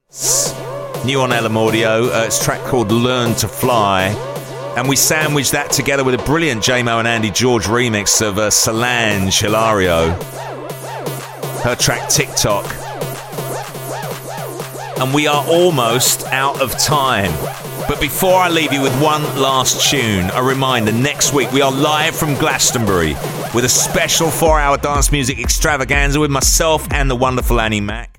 New on Elm Audio. It's a track called Learn to Fly. And we sandwiched that together with a brilliant J-Mo and Andy George remix of Solange Hilario. Her track TikTok. And we are almost out of time. But before I leave you with one last tune, a reminder, next week we are live from Glastonbury with a special 4-hour dance music extravaganza with myself and the wonderful Annie Mac.